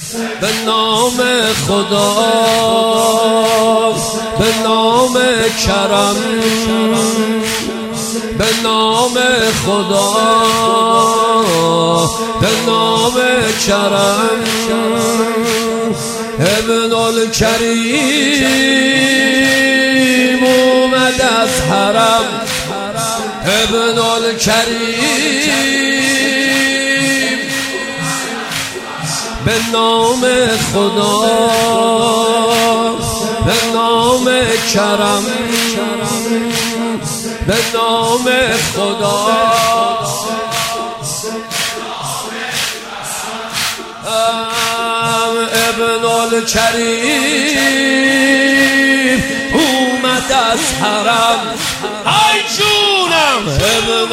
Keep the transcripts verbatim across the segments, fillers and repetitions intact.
به نام خدا، به نام کرم، به نام خدا، به نام کرم. ابن الکریم اومد از حرم، ابن الکریم به نام خدا، به نام کرم، به نام خدا. ابن الکریم اومد از حرم، ای جونم ابن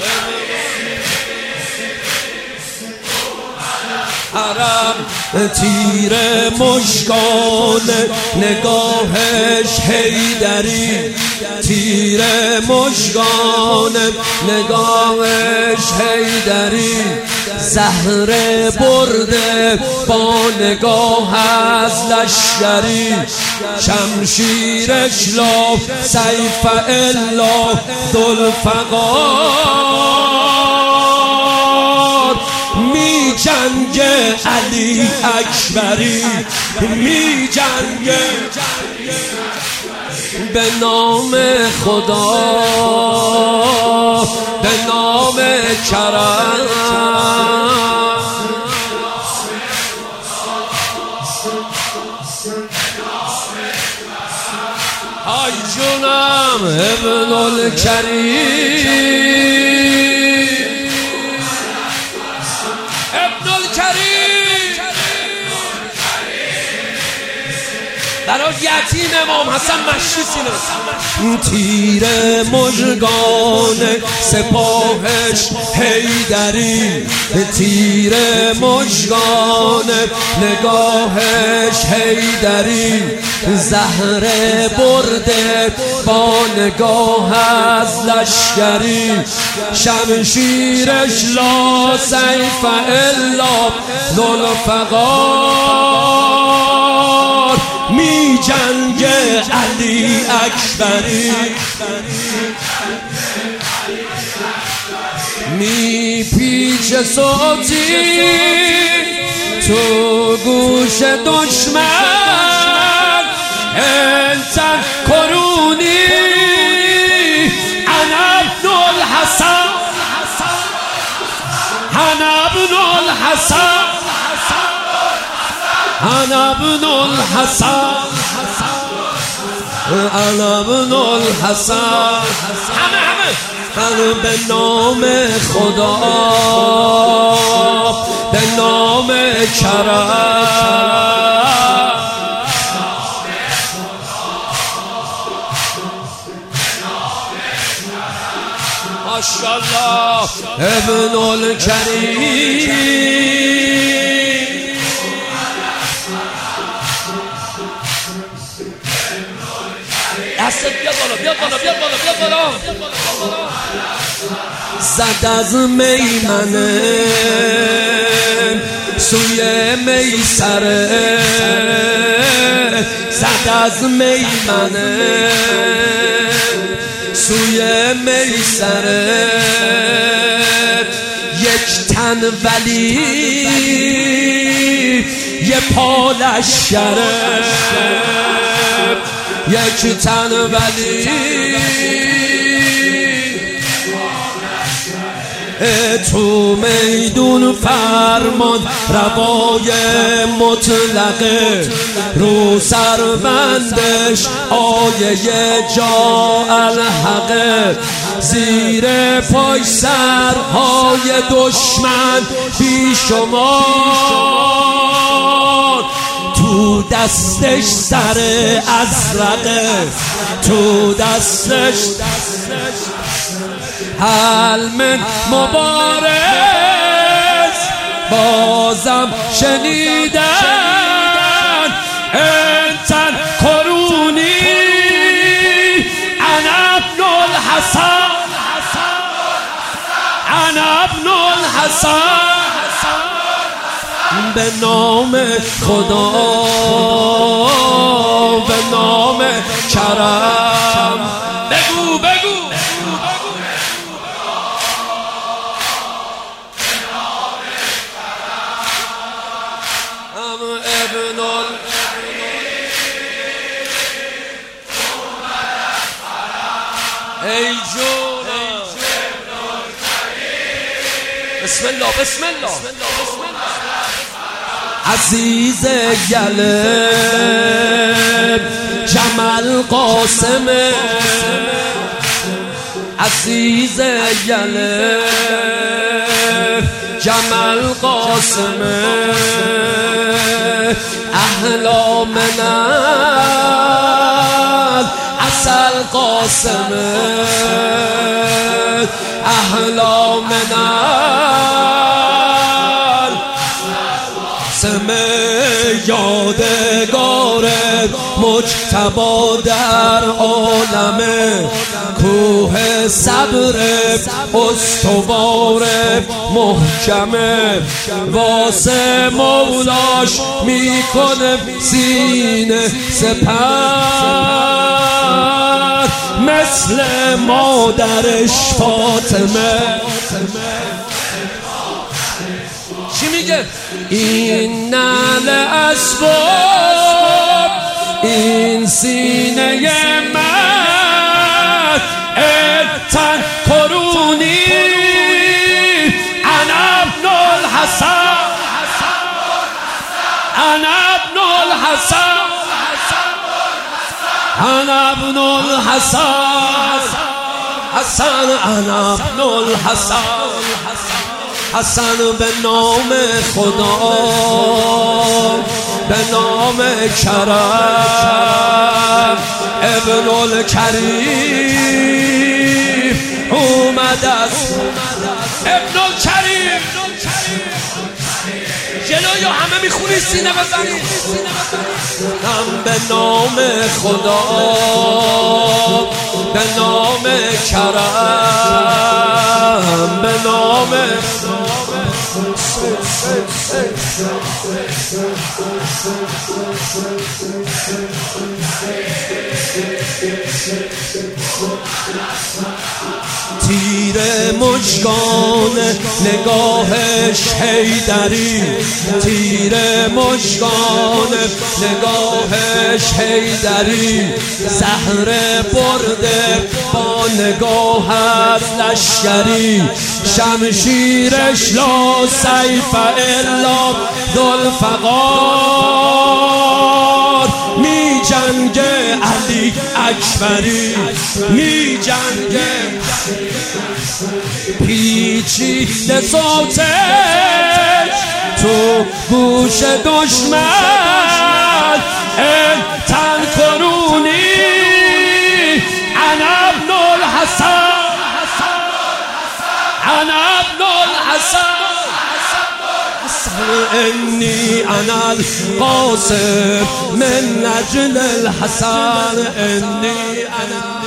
حرم. تیر مشکان نگاهش حیدری، تیر مشکان نگاهش حیدری. زهر برده با نگاه از لشکری، شمشیرش لاف سیف الا ذوالفقار. می جنگ علی اکبری، می جنگ به نام خدا، به نام کرم. ای جونم ابن الکریم، ابن الکریم برای یتیم امام حسن مشتی سینه. تیر مژگان سپاهش حیدری، تیر مژگان نگاهش حیدری. زهر برده با نگاه از لشکری، شمشیرش لا سیف الا ذوالفقار. می جنگ علی اکبری، می پیچ صوتی تو گوش دشمن. انسان کرونی انا ابن الحسن، انا ابن الحسن، انا ابن الحسن، انا ابن الحسن. همه همه من به نام خدا، به نام کرم. ماشاءالله ابن الکریم. دست بیا بالا، بیا بالا، بیا بالا، بیا بالا. زد از میمنه سوی میسره، زد از میمنه سوی میسره. یک تن ولی یه پا لشکره، یک تن ولی تو میدون فرمان روای مطلقه. رو سربندش آیه جا الحقه. زیر پای سرهای دشمن بی شمار. تو دستش سر ازرقه، تو دستش حلم مبارز. بازم شنیدن انتن کرونی انا ابن الحسن، انا ابن الحسن. به نام خدا، به نام کرم. بگو بگو ابن ال ای جون بسم الله بسم الله عزیز گله جمال قاسم، عزیز گله جمال قاسم، احلا من عسل قاسم، احلا من قاسم، یادگار مجتبی در عالم، کوه صبر استوار محکم، واسه مولاش میکنه سینه سپر، مثل مادرش فاطمه. چی میگه؟ این نعل اسباب، این سینه من، تن کرونی، انا ابن الحسن، انا ابن الحسن، انا ابن الحسن، حسن انا ابن الحسن، حسن به نام خدا، به نام کرم، ابن الکریم اومد از ابن الکریم. جلوی همه میخونی سینه بزنی. هم به نام خدا، به نام کرم، به نام تیر مژگان نگاهش حیدری، تیر مژگان نگاهش حیدری، زهر برده با نگاه از لشکری، شمشیرش لا سیف الا ذوالفقار، می جنگه علی اکبری، می جنگه پیچیده صوتش تو گوش دشمن، تن کنونی، انا ابن الحسن، انا ابن الحسن، انی انا القاسم من نجل الحسن، انی انا